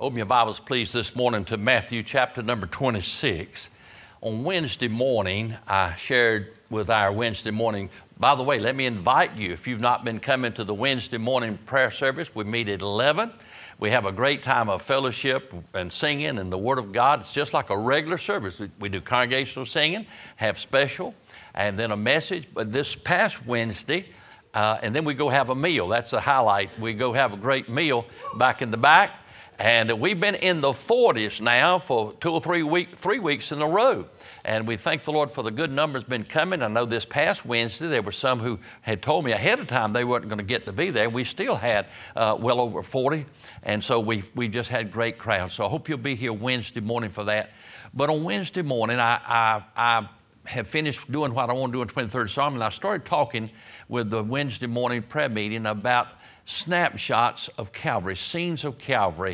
Open your Bibles, please, this morning to Matthew chapter number 26. On Wednesday morning, I shared with our Wednesday morning. By the way, let me invite you, if you've not been coming to the Wednesday morning prayer service, we meet at 11. We have a great time of fellowship and singing and the Word of God. It's just like a regular service. We do congregational singing, have special, and then a message. But this past Wednesday, and then we go have a meal. That's the highlight. We go have a great meal back in the back. And we've been in the 40s now for 2 or 3 weeks in a row. And we thank the Lord for the good numbers been coming. I know this past Wednesday, there were some who had told me ahead of time they weren't going to get to be there. We still had well over 40. And so we just had great crowds. So I hope you'll be here Wednesday morning for that. But on Wednesday morning, I have finished doing what I want to do in 23rd Psalm. And I started talking with the Wednesday morning prayer meeting about snapshots of Calvary, scenes of Calvary.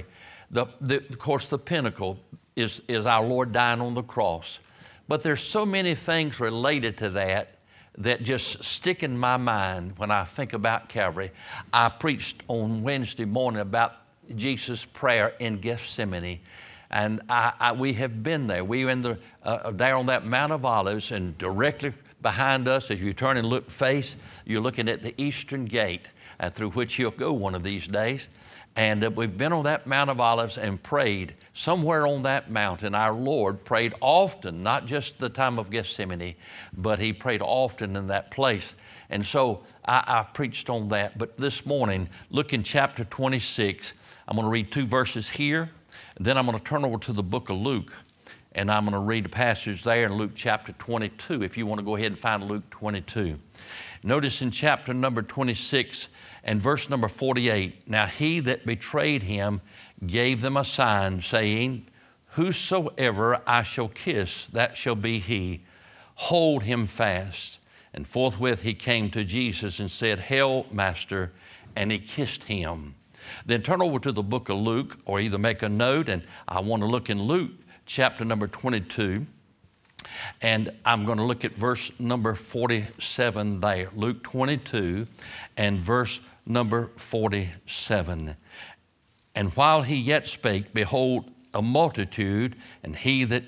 Of course, the pinnacle is our Lord dying on the cross. But there's so many things related to that just stick in my mind when I think about Calvary. I preached on Wednesday morning about Jesus' prayer in Gethsemane. And we have been there. We were there on that Mount of Olives, and directly behind us, as you turn and look you're looking at the eastern gate through which you'll go one of these days. And we've been on that Mount of Olives and prayed. Somewhere on that mountain, our Lord prayed often, not just the time of Gethsemane, but He prayed often in that place. And so I preached on that. But this morning, look in chapter 26. I'm going to read 2 verses here. And then I'm going to turn over to the book of Luke. And I'm going to read a passage there in Luke chapter 22, if you want to go ahead and find Luke 22. Notice in chapter number 26 and verse number 48, now he that betrayed him gave them a sign, saying, whosoever I shall kiss, that shall be he. Hold him fast. And forthwith he came to Jesus and said, Hail, Master, and he kissed him. Then turn over to the book of Luke, or either make a note, and I want to look in Luke chapter number 22. And I'm going to look at verse number 47 there. Luke 22 and verse number 47. And while he yet spake, behold, a multitude, and he that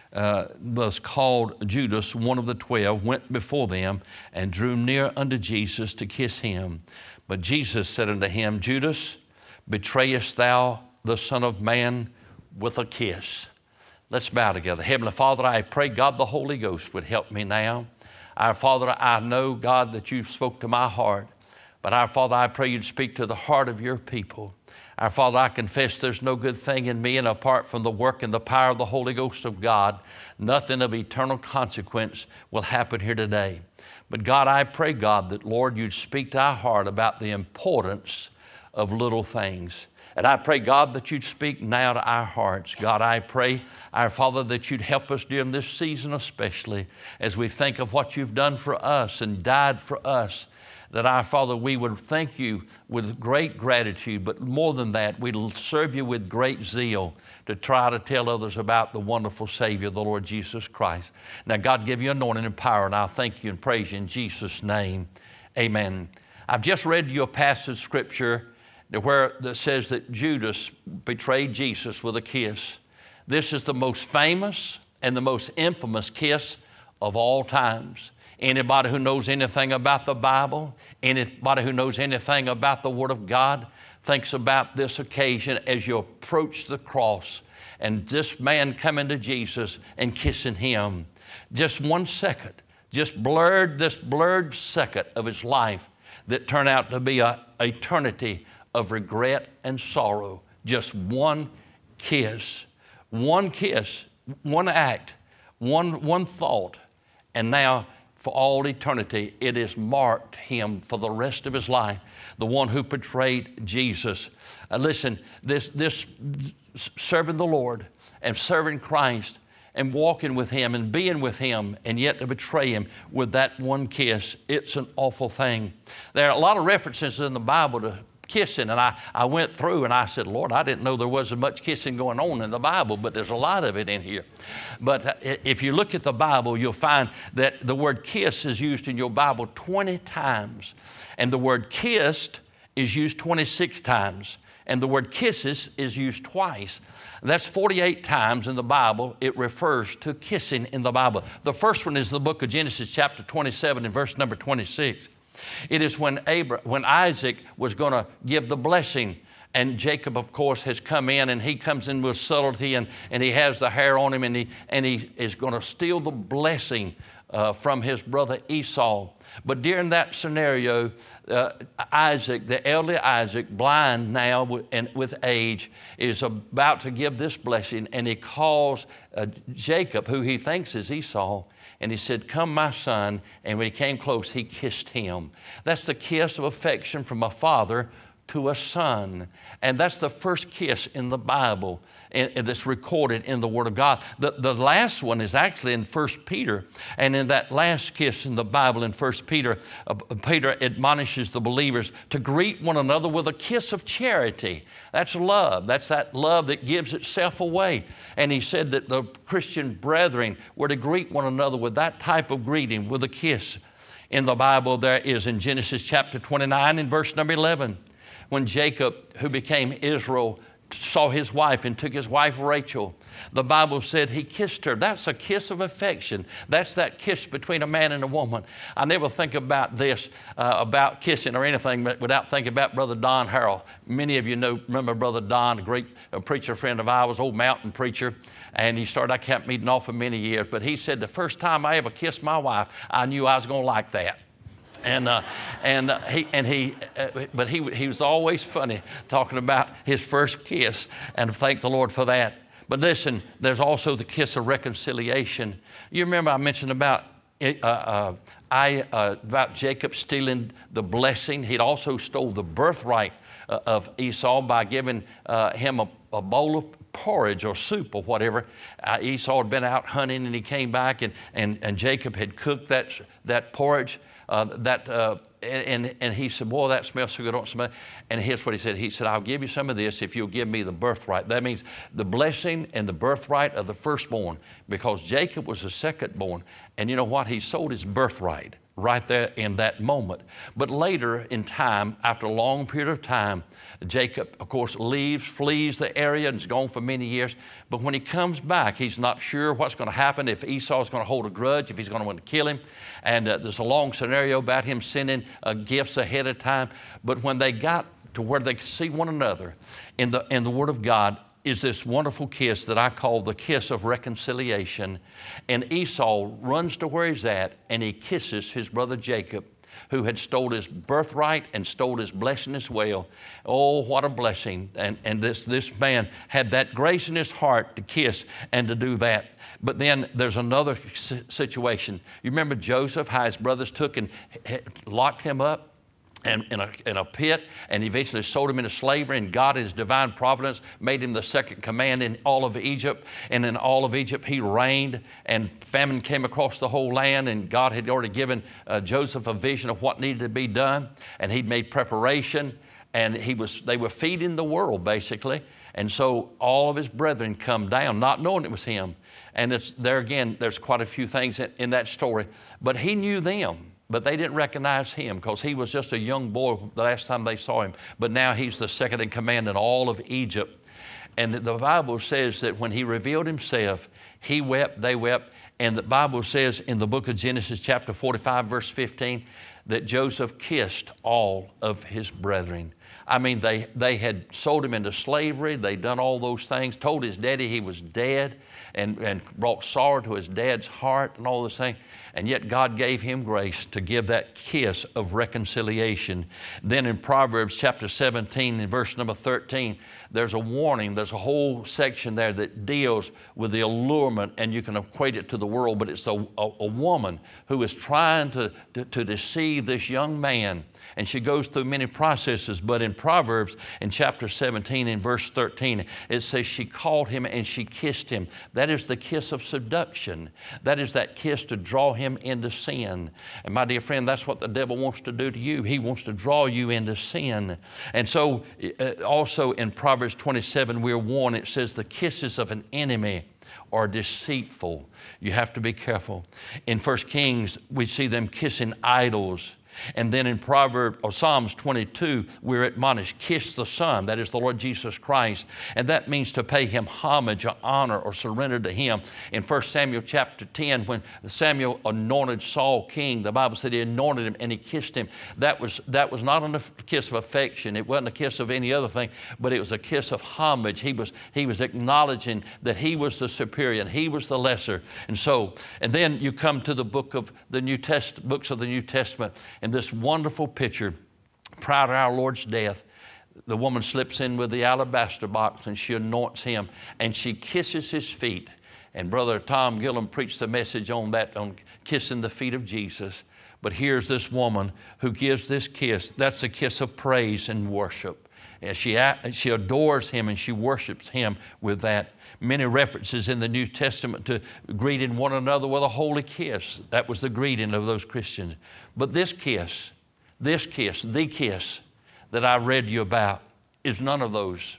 was called Judas, one of the 12, went before them and drew near unto Jesus to kiss him. But Jesus said unto him, Judas, betrayest thou the Son of Man with a kiss? Let's bow together. Heavenly Father, I pray, God, the Holy Ghost would help me now. Our Father, I know, God, that you spoke to my heart. But our Father, I pray you'd speak to the heart of your people. Our Father, I confess there's no good thing in me, and apart from the work and the power of the Holy Ghost of God, nothing of eternal consequence will happen here today. But God, I pray, God, that, Lord, you'd speak to our heart about the importance of little things. And I pray, God, that you'd speak now to our hearts. God, I pray, our Father, that you'd help us during this season especially as we think of what you've done for us and died for us, that our Father, we would thank you with great gratitude, but more than that, we'd serve you with great zeal to try to tell others about the wonderful Savior, the Lord Jesus Christ. Now, God, give you anointing and power, and I'll thank you and praise you in Jesus' name. Amen. I've just read you a passage of Scripture where that says that Judas betrayed Jesus with a kiss. This is the most famous and the most infamous kiss of all times. Anybody who knows anything about the Bible, anybody who knows anything about the Word of God, thinks about this occasion as you approach the cross and this man coming to Jesus and kissing him. Just 1 second, this blurred second of his life that turned out to be an eternity of regret and sorrow. Just one kiss, one act, one thought. And now for all eternity, it has marked him for the rest of his life, the one who betrayed Jesus. Listen, this serving the Lord and serving Christ and walking with him and being with him, and yet to betray him with that one kiss, it's an awful thing. There are a lot of references in the Bible to kissing, and I went through and I said, Lord, I didn't know there was as much kissing going on in the Bible, but there's a lot of it in here. But if you look at the Bible, you'll find that the word kiss is used in your Bible 20 times, and the word kissed is used 26 times. And the word kisses is used twice. That's 48 times in the Bible it refers to kissing in the Bible. The first one is the book of Genesis chapter 27 and verse number 26. It is when Isaac was going to give the blessing. And Jacob, of course, has come in, and he comes in with subtlety, and he has the hair on him, and he is going to steal the blessing from his brother Esau. But during that scenario, Isaac, the elderly Isaac, blind now and with age, is about to give this blessing, and he calls Jacob, who he thinks is Esau, and he said, "Come, my son." And when he came close, he kissed him. That's the kiss of affection from a father to a son. And that's the first kiss in the Bible and that's recorded in the Word of God. The last one is actually in 1 Peter. And in that last kiss in the Bible in 1 Peter, Peter admonishes the believers to greet one another with a kiss of charity. That's love. That's that love that gives itself away. And he said that the Christian brethren were to greet one another with that type of greeting, with a kiss. In the Bible, there is in Genesis chapter 29 and verse number 11, when Jacob, who became Israel, saw his wife and took his wife Rachel, the Bible said he kissed her. That's a kiss of affection. That's that kiss between a man and a woman. I never think about this, about kissing or anything, without thinking about Brother Don Harrell. Many of you remember Brother Don, a great preacher friend of ours, old mountain preacher. And he started our camp meeting off for many years. But he said, the first time I ever kissed my wife, I knew I was going to like that. But he was always funny talking about his first kiss, and thank the Lord for that. But listen, there's also the kiss of reconciliation. You remember I mentioned about Jacob stealing the blessing. He'd also stole the birthright of Esau by giving him a bowl of porridge or soup or whatever. Esau had been out hunting, and he came back, and Jacob had cooked that porridge. And he said, "Boy, that smells so good, don't smell." And here's what he said. He said, "I'll give you some of this if you'll give me the birthright." That means the blessing and the birthright of the firstborn, because Jacob was the secondborn. And you know what? He sold his birthright right there in that moment. But later in time, after a long period of time, Jacob, of course, flees the area, and is gone for many years. But when he comes back, he's not sure what's going to happen, if Esau is going to hold a grudge, if he's going to want to kill him. And there's a long scenario about him sending gifts ahead of time. But when they got to where they could see one another in the Word of God, is this wonderful kiss that I call the kiss of reconciliation. And Esau runs to where he's at, and he kisses his brother Jacob, who had stole his birthright and stole his blessing as well. Oh, what a blessing. And this man had that grace in his heart to kiss and to do that. But then there's another situation. You remember Joseph, how his brothers took and locked him up in a pit, and eventually sold him into slavery, and God, in His divine providence, made him the second command in all of Egypt. And in all of Egypt he reigned, and famine came across the whole land, and God had already given Joseph a vision of what needed to be done, and he'd made preparation, and they were feeding the world basically. And so all of his brethren come down, not knowing it was him. And there again, there's quite a few things in that story, but he knew them. But they didn't recognize him, because he was just a young boy the last time they saw him. But now he's the second in command in all of Egypt. And the Bible says that when he revealed himself, he wept, they wept. And the Bible says in the book of Genesis chapter 45, verse 15, that Joseph kissed all of his brethren. I mean, they had sold him into slavery. They'd done all those things, told his daddy he was dead, and brought sorrow to his dad's heart and all those things. And yet God gave him grace to give that kiss of reconciliation. Then in Proverbs chapter 17 and verse number 13, there's a warning. There's a whole section there that deals with the allurement, and you can equate it to the world, but it's a woman who is trying to deceive this young man. And she goes through many processes, but in Proverbs, in chapter 17, in verse 13, it says she called him and she kissed him. That is the kiss of seduction. That is that kiss to draw him into sin. And my dear friend, that's what the devil wants to do to you. He wants to draw you into sin. And so also in Proverbs 27, we're warned, it says the kisses of an enemy are deceitful. You have to be careful. In 1 Kings, we see them kissing idols. And then in Psalms 22, we're admonished, kiss the Son, that is the Lord Jesus Christ. And that means to pay him homage or honor or surrender to him. In 1 Samuel chapter 10, when Samuel anointed Saul king, the Bible said he anointed him and he kissed him. That was not a kiss of affection. It wasn't a kiss of any other thing, but it was a kiss of homage. He was acknowledging that he was the superior and he was the lesser. And then you come to the books of the New Testament, and this wonderful picture prior to our Lord's death. The woman slips in with the alabaster box and she anoints him and she kisses his feet. And Brother Tom Gillum preached the message on that, on kissing the feet of Jesus. But here's this woman who gives this kiss. That's a kiss of praise and worship. And she adores him and she worships him with that. Many references in the New Testament to greeting one another with a holy kiss. That was the greeting of those Christians. But this kiss, the kiss that I read you about is none of those.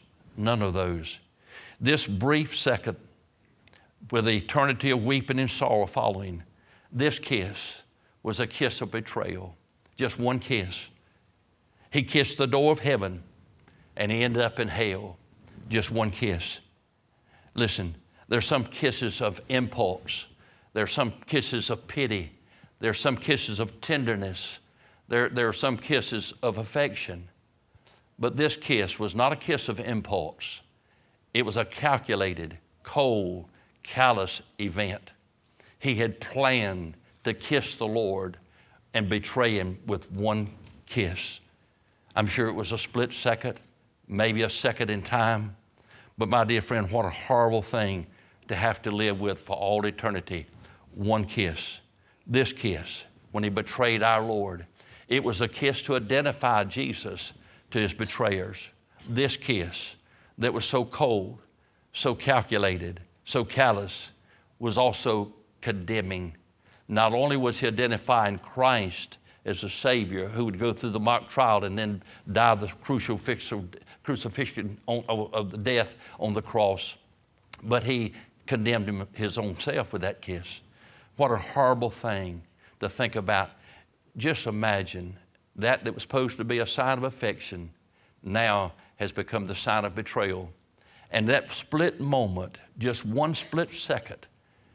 This brief second with eternity of weeping and sorrow following, this kiss was a kiss of betrayal. Just one kiss. He kissed the door of heaven and he ended up in hell. Just one kiss. Listen, there's some kisses of impulse. There's some kisses of pity. There's some kisses of tenderness. There are some kisses of affection. But this kiss was not a kiss of impulse. It was a calculated, cold, callous event. He had planned to kiss the Lord and betray him with one kiss. I'm sure it was a split second, maybe a second in time. But my dear friend, what a horrible thing to have to live with for all eternity. One kiss. This kiss, when he betrayed our Lord, it was a kiss to identify Jesus to his betrayers. This kiss that was so cold, so calculated, so callous, was also condemning. Not only was he identifying Christ as a Savior who would go through the mock trial and then die the crucifixion of the death on the cross, but he condemned his own self with that kiss. What a horrible thing to think about. Just imagine that was supposed to be a sign of affection now has become the sign of betrayal. And that split moment, just one split second,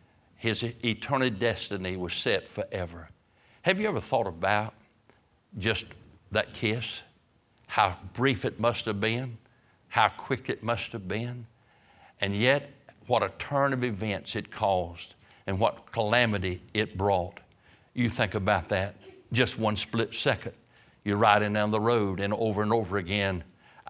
his eternal destiny was set forever. Have you ever thought about just that kiss? How brief it must have been, how quick it must have been, and yet what a turn of events it caused and what calamity it brought. You think about that, just one split second. You're riding down the road and over again,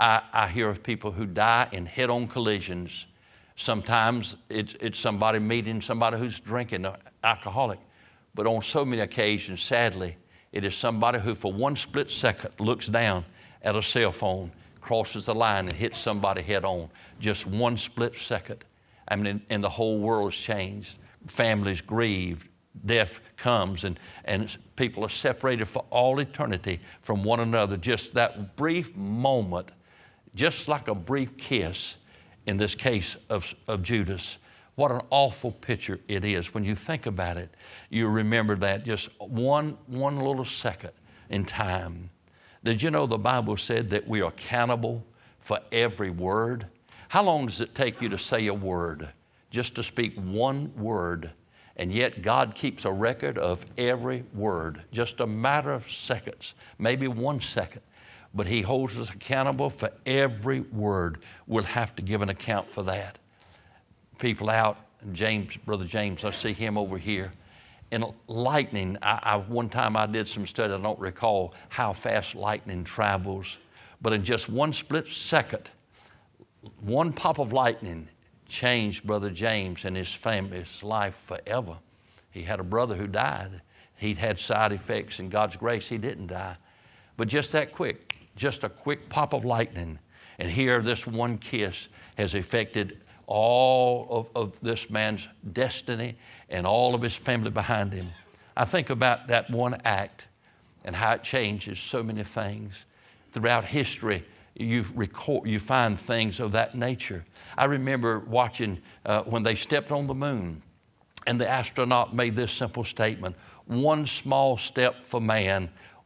I hear of people who die in head-on collisions. Sometimes it's somebody meeting somebody who's drinking, an alcoholic. But on so many occasions, sadly, it is somebody who for one split second looks down at a cell phone, crosses the line and hits somebody head on. Just one split second. I mean, and the whole world has changed. Families grieve. Death comes and people are separated for all eternity from one another. Just that brief moment, just like a brief kiss in this case of Judas. What an awful picture it is. When you think about it, you remember that just one little second in time. Did you know the Bible said that we are accountable for every word? How long does it take you to say a word? Just to speak one word. And yet God keeps a record of every word. Just a matter of seconds, maybe 1 second. But he holds us accountable for every word. We'll have to give an account for that. People out, Brother James, I see him over here. And lightning, one time I did some study, I don't recall how fast lightning travels, but in just one split second, one pop of lightning changed Brother James and his family's life forever. He had a brother who died. He'd had side effects. In God's grace, he didn't die. But just that quick, just a quick pop of lightning. And here, this one kiss has affected all of this man's destiny and all of his family behind him. I think about that one act and how it changes so many things. Throughout history, you find things of that nature. I remember watching when they stepped on the moon and the astronaut made this simple statement: one small step for man,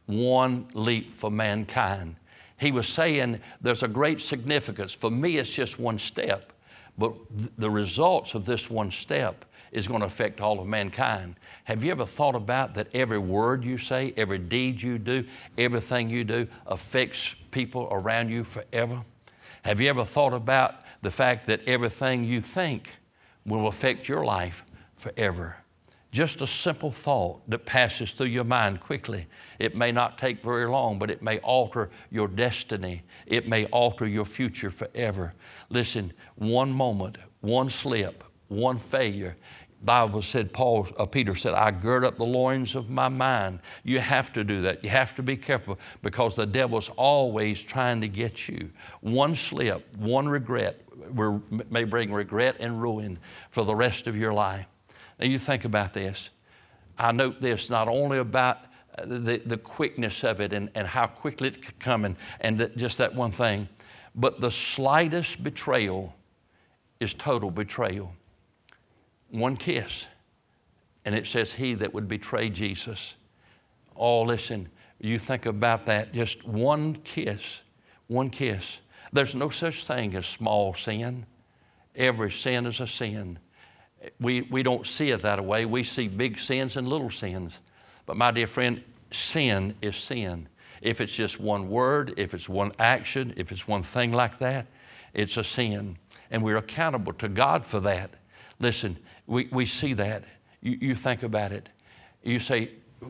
one leap for mankind. He was saying there's a great significance. For me, it's just one step, but the results of this one step is going to affect all of mankind. Have you ever thought about that every word you say, every deed you do, everything you do affects people around you forever? Have you ever thought about the fact that everything you think will affect your life forever? Just a simple thought that passes through your mind quickly. It may not take very long, but it may alter your destiny. It may alter your future forever. Listen, one moment, one slip, one failure. Bible said, Peter said, I gird up the loins of my mind. You have to do that. You have to be careful because the devil's always trying to get you. One slip, one regret may bring regret and ruin for the rest of your life. Now you think about this. I note this not only about the quickness of it and how quickly it could come and just that one thing, but the slightest betrayal is total betrayal. One kiss, and it says he that would betray Jesus. Oh, listen, you think about that, just one kiss, one kiss. There's no such thing as small sin. Every sin is a sin. We don't see it that way. We see big sins and little sins. But my dear friend, sin is sin. If it's just one word, if it's one action, if it's one thing like that, it's a sin. And we're accountable to God for that. Listen, we see that. You think about it. You say,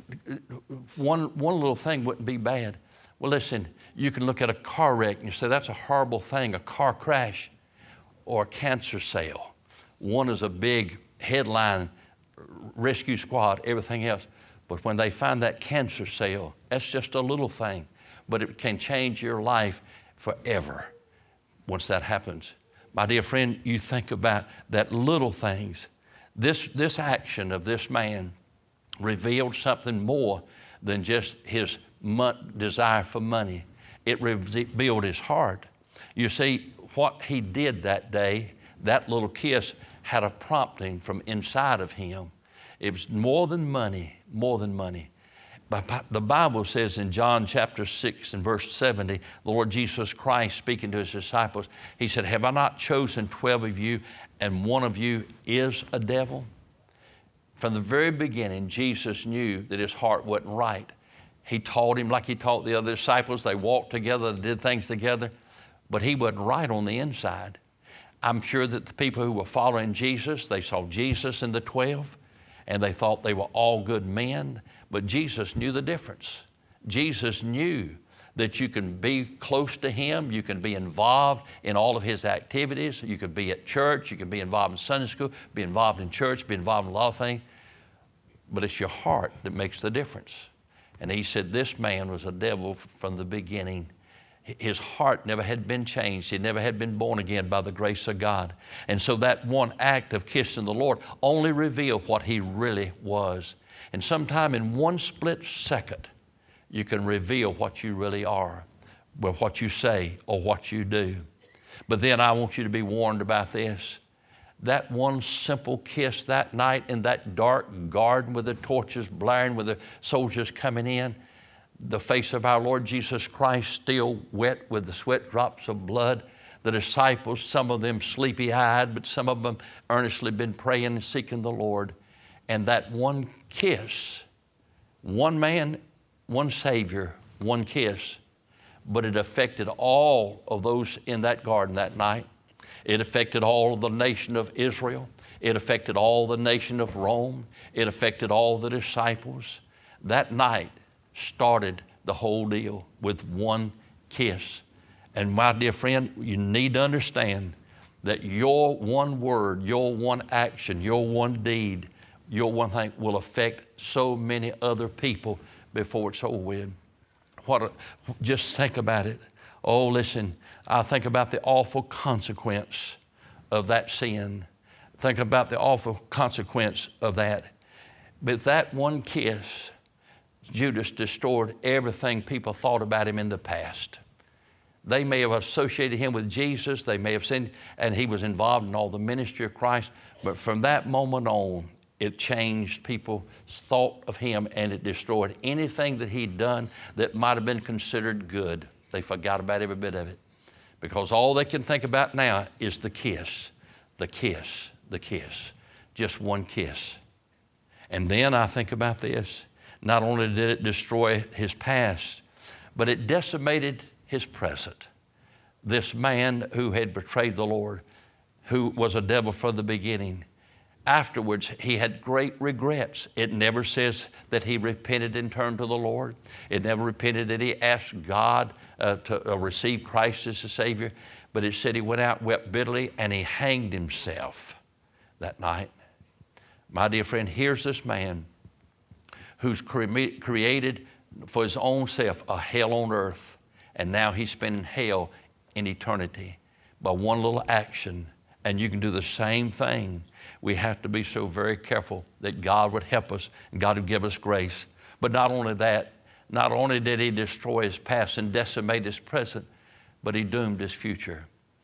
one little thing wouldn't be bad. Well, listen, you can look at a car wreck and you say, that's a horrible thing, a car crash or a cancer sale. One is a big headline, rescue squad, everything else. But when they find that cancer sale, that's just a little thing. But it can change your life forever once that happens. My dear friend, you think about that little things. This action of this man revealed something more than just his desire for money. It revealed his heart. You see, what he did that day, that little kiss, had a prompting from inside of him. It was more than money, more than money. The Bible says in John chapter 6 and verse 70, the Lord Jesus Christ speaking to his disciples, he said, have I not chosen 12 of you and one of you is a devil? From the very beginning, Jesus knew that his heart wasn't right. He taught him like he taught the other disciples. They walked together, they did things together, but he wasn't right on the inside. I'm sure that the people who were following Jesus, they saw Jesus in the 12 and they thought they were all good men, but Jesus knew the difference. Jesus knew that you can be close to him, you can be involved in all of his activities, you can be at church, you can be involved in Sunday school, be involved in church, be involved in a lot of things, but it's your heart that makes the difference. And he said this man was a devil from the beginning. His heart never had been changed. He never had been born again by the grace of God. And so that one act of kissing the Lord only revealed what he really was. And sometime in one split second, you can reveal what you really are, with what you say or what you do. But then I want you to be warned about this. That one simple kiss that night in that dark garden with the torches blaring, with the soldiers coming in, the face of our Lord Jesus Christ still wet with the sweat drops of blood. The disciples, some of them sleepy-eyed, but some of them earnestly been praying and seeking the Lord. And that one kiss, one man, one Savior, one kiss, but it affected all of those in that garden that night. It affected all of the nation of Israel. It affected all the nation of Rome. It affected all the disciples. That night started the whole deal with one kiss. And my dear friend, you need to understand that your one word, your one action, your one deed, your one thing will affect so many other people before it's over with. Just think about it. Oh, listen, I think about the awful consequence of that sin. Think about the awful consequence of that. But that one kiss, Judas destroyed everything people thought about him in the past. They may have associated him with Jesus. They may have seen, and he was involved in all the ministry of Christ. But from that moment on, It changed people's thought of him, and it destroyed anything that he'd done that might have been considered good. They forgot about every bit of it, because all they can think about now is the kiss, the kiss, the kiss, just one kiss. And then I think about this. Not only did it destroy his past, but it decimated his present. This man who had betrayed the Lord, who was a devil from the beginning, afterwards he had great regrets. It never says that he repented and turned to the Lord. It never repented that he asked God to receive Christ as a Savior. But it said he went out, wept bitterly, and he hanged himself that night. My dear friend, here's this man who's created for his own self a hell on earth, and now he's spending hell in eternity by one little action. And you can do the same thing. We have to be so very careful that God would help us and God would give us grace. But not only that, not only did he destroy his past and decimate his present, but he doomed his future.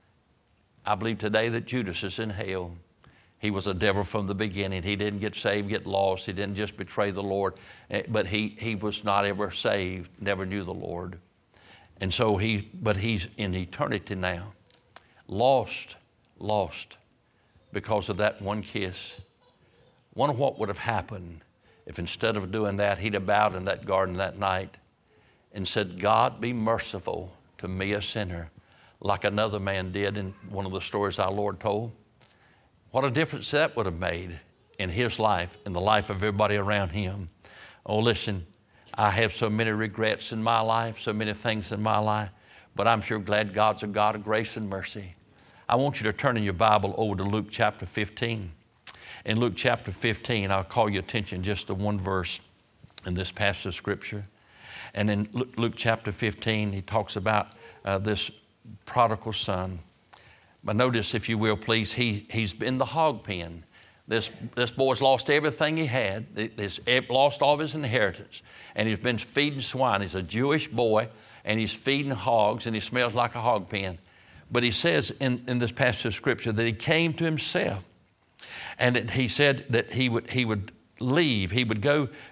I believe today that Judas is in hell. He was a devil from the beginning. He didn't get saved, get lost. He didn't just betray the Lord, but he was not ever saved, never knew the Lord. And so but he's in eternity now, lost because of that one kiss. Wonder what would have happened if instead of doing that, he'd have bowed in that garden that night and said, God, be merciful to me, a sinner, like another man did in one of the stories our Lord told. What a difference that would have made in his life, in the life of everybody around him. Oh, listen, I have so many regrets in my life, so many things in my life, but I'm sure glad God's a God of grace and mercy. I want you to turn in your Bible over to Luke chapter 15. In Luke chapter 15, I'll call your attention just to one verse in this passage of Scripture. And in Luke chapter 15, he talks about this prodigal son. But notice, if you will, please, he's in the hog pen. This boy's lost everything he had. He's lost all of his inheritance. And he's been feeding swine. He's a Jewish boy, and he's feeding hogs, and he smells like a hog pen. But he says in this passage of Scripture that he came to himself. And he said that he would leave. He would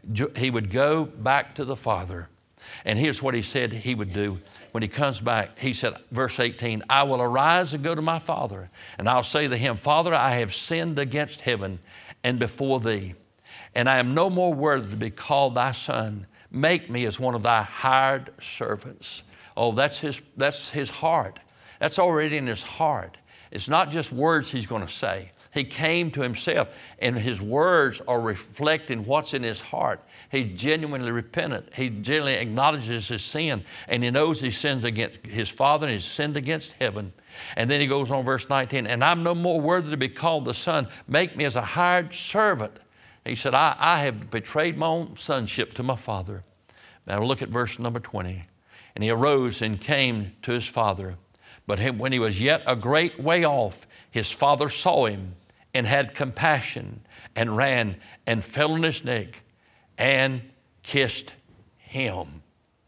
go back to the Father. And here's what he said he would do. When he comes back, he said, verse 18, I will arise and go to my father, and I'll say to him, Father, I have sinned against heaven and before thee, and I am no more worthy to be called thy son. Make me as one of thy hired servants. Oh, that's his heart. That's already in his heart. It's not just words he's going to say. He came to himself, and his words are reflecting what's in his heart. He's genuinely repentant. He genuinely acknowledges his sin, and he knows he sins against his Father and he's sinned against heaven. And then he goes on, verse 19, and I'm no more worthy to be called the son. Make me as a hired servant. He said, I have betrayed my own sonship to my father. Now look at verse number 20. And he arose and came to his father. But when he was yet a great way off, his father saw him and had compassion and ran and fell on his neck and kissed him.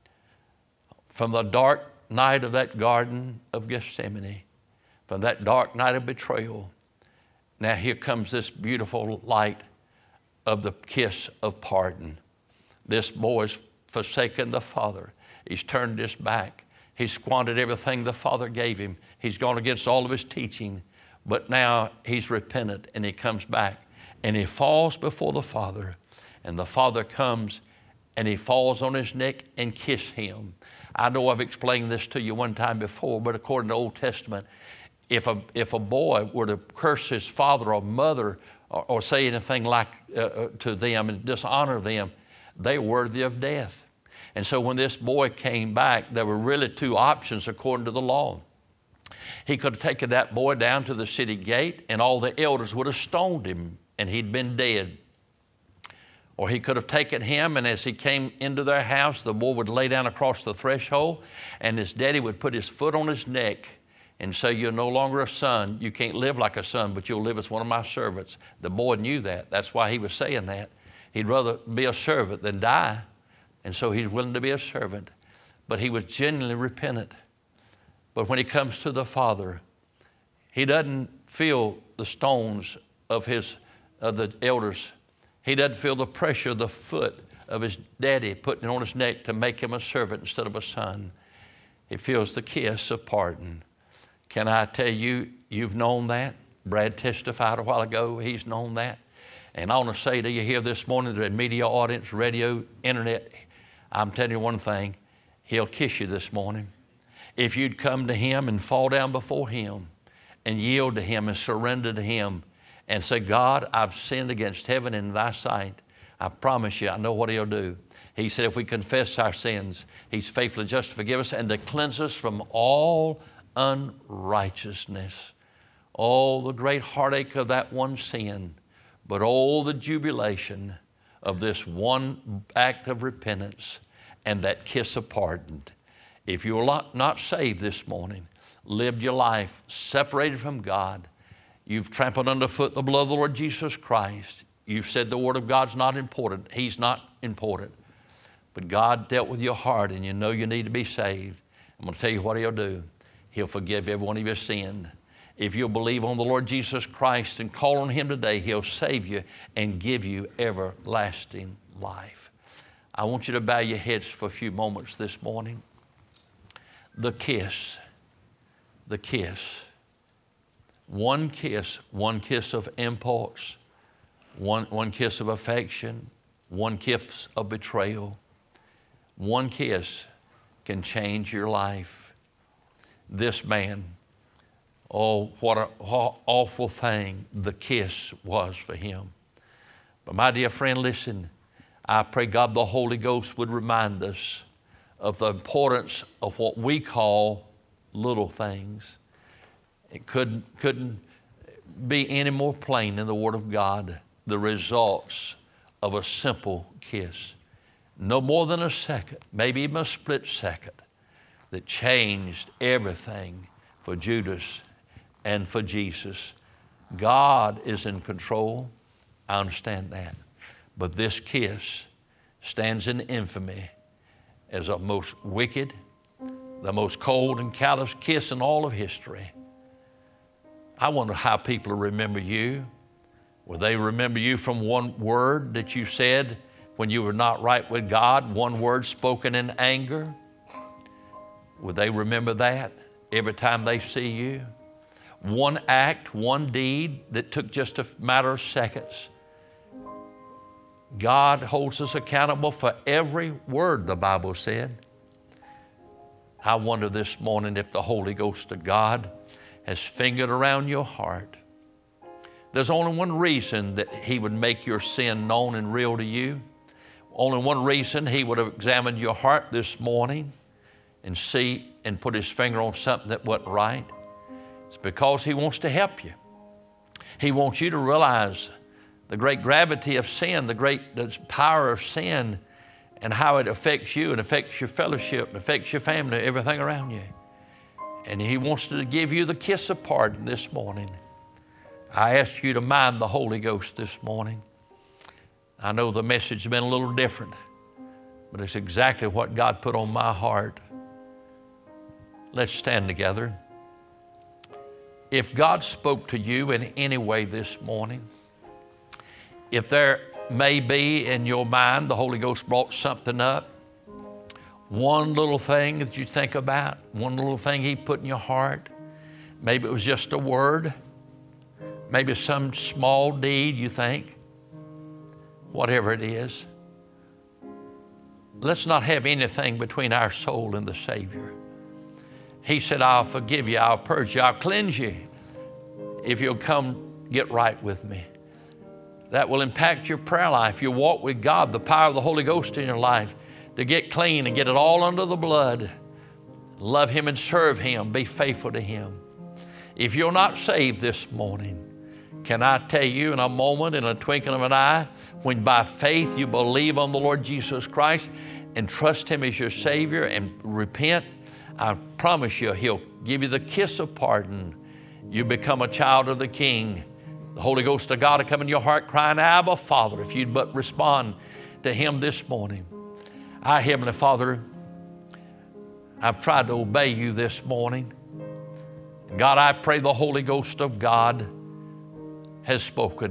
From the dark night of that Garden of Gethsemane, from that dark night of betrayal, now here comes this beautiful light of the kiss of pardon. This boy's forsaken the Father. He's turned his back. He's squandered everything the Father gave him. He's gone against all of his teaching. But now he's repentant, and he comes back, and he falls before the Father, and the Father comes and he falls on his neck and kisses him. I know I've explained this to you one time before, but according to the Old Testament, if a boy were to curse his father or mother or say anything like to them and dishonor them, they were worthy of death. And so when this boy came back, there were really two options according to the law. He could have taken that boy down to the city gate, and all the elders would have stoned him, and he'd been dead. Or he could have taken him, and as he came into their house, the boy would lay down across the threshold, and his daddy would put his foot on his neck and say, you're no longer a son. You can't live like a son, but you'll live as one of my servants. The boy knew that. That's why he was saying that. He'd rather be a servant than die, and so he's willing to be a servant. But he was genuinely repentant. But when he comes to the Father, he doesn't feel the stones of the elders He doesn't feel the pressure of the foot of his daddy putting it on his neck to make him a servant instead of a son. He feels the kiss of pardon. Can I tell you, you've known that? Brad testified a while ago, he's known that. And I want to say to you here this morning, the media audience, radio, internet, I'm telling you one thing, he'll kiss you this morning. If you'd come to him and fall down before him and yield to him and surrender to him and say, God, I've sinned against heaven and thy sight, I promise you, I know what he'll do. He said if we confess our sins, he's faithful and just to forgive us and to cleanse us from all unrighteousness. Oh, the great heartache of that one sin, but oh, the jubilation of this one act of repentance and that kiss of pardon. If you're not saved this morning, lived your life separated from God, you've trampled underfoot the blood of the Lord Jesus Christ, you've said the Word of God's not important, he's not important, but God dealt with your heart and you know you need to be saved, I'm going to tell you what he'll do. He'll forgive every one of your sin. If you'll believe on the Lord Jesus Christ and call on him today, he'll save you and give you everlasting life. I want you to bow your heads for a few moments this morning. The kiss. One kiss of impulse, one kiss of affection, one kiss of betrayal. One kiss can change your life. This man, oh, what an awful thing the kiss was for him. But my dear friend, listen, I pray God the Holy Ghost would remind us of the importance of what we call little things. It couldn't be any more plain in the Word of God, the results of a simple kiss. No more than a second, maybe even a split second, that changed everything for Judas and for Jesus. God is in control. I understand that. But this kiss stands in infamy as the most wicked, the most cold and callous kiss in all of history. I wonder how people remember you. Will they remember you from one word that you said when you were not right with God, one word spoken in anger? Will they remember that every time they see you? One act, one deed that took just a matter of seconds. God holds us accountable for every word, the Bible said. I wonder this morning if the Holy Ghost of God has fingered around your heart. There's only one reason that he would make your sin known and real to you. Only one reason he would have examined your heart this morning and see and put his finger on something that wasn't right. It's because he wants to help you. He wants you to realize the great gravity of sin, the power of sin, and how it affects you and affects your fellowship and affects your family, everything around you. And he wants to give you the kiss of pardon this morning. I ask you to mind the Holy Ghost this morning. I know the message has been a little different, but it's exactly what God put on my heart. Let's stand together. If God spoke to you in any way this morning, if there may be in your mind, the Holy Ghost brought something up, one little thing that you think about, one little thing he put in your heart, maybe it was just a word, maybe some small deed you think, whatever it is, let's not have anything between our soul and the Savior. He said, I'll forgive you, I'll purge you, I'll cleanse you if you'll come get right with me. That will impact your prayer life. You'll walk with God, the power of the Holy Ghost in your life to get clean and get it all under the blood. Love him and serve him. Be faithful to him. If you're not saved this morning, can I tell you in a moment, in a twinkling of an eye, when by faith you believe on the Lord Jesus Christ and trust him as your Savior and repent, I promise you he'll give you the kiss of pardon. You become a child of the King. The Holy Ghost of God will come in your heart crying, Abba, Father, if you'd but respond to him this morning. Our Heavenly Father, I've tried to obey you this morning. God, I pray the Holy Ghost of God has spoken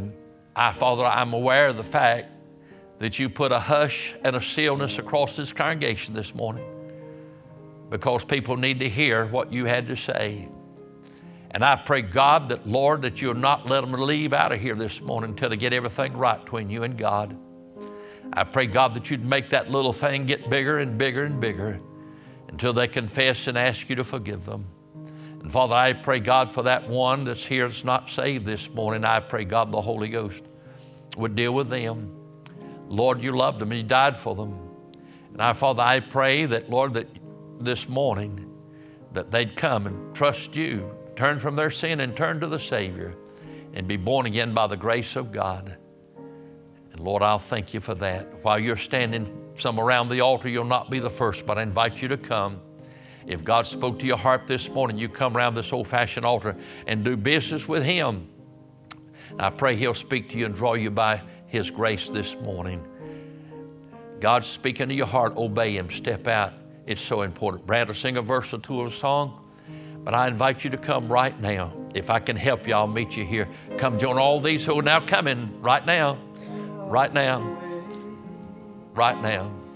Father, I'm aware of the fact that you put a hush and a stillness across this congregation this morning because people need to hear what you had to say. And I pray, God, that, Lord, that you'll not let them leave out of here this morning until they get everything right between you and God. I pray, God, that you'd make that little thing get bigger and bigger and bigger until they confess and ask you to forgive them. And Father, I pray, God, for that one that's here that's not saved this morning. I pray, God, the Holy Ghost would deal with them. Lord, you loved them and you died for them. And Father, I pray that, Lord, that this morning that they'd come and trust you, turn from their sin and turn to the Savior and be born again by the grace of God. And Lord, I'll thank you for that. While you're standing some around the altar, you'll not be the first, but I invite you to come. If God spoke to your heart this morning, you come around this old-fashioned altar and do business with Him. And I pray He'll speak to you and draw you by His grace this morning. God's speaking to your heart. Obey Him. Step out. It's so important. Brad will sing a verse or two of a song, but I invite you to come right now. If I can help you, I'll meet you here. Come join all these who are now coming right now. Right now. Right now.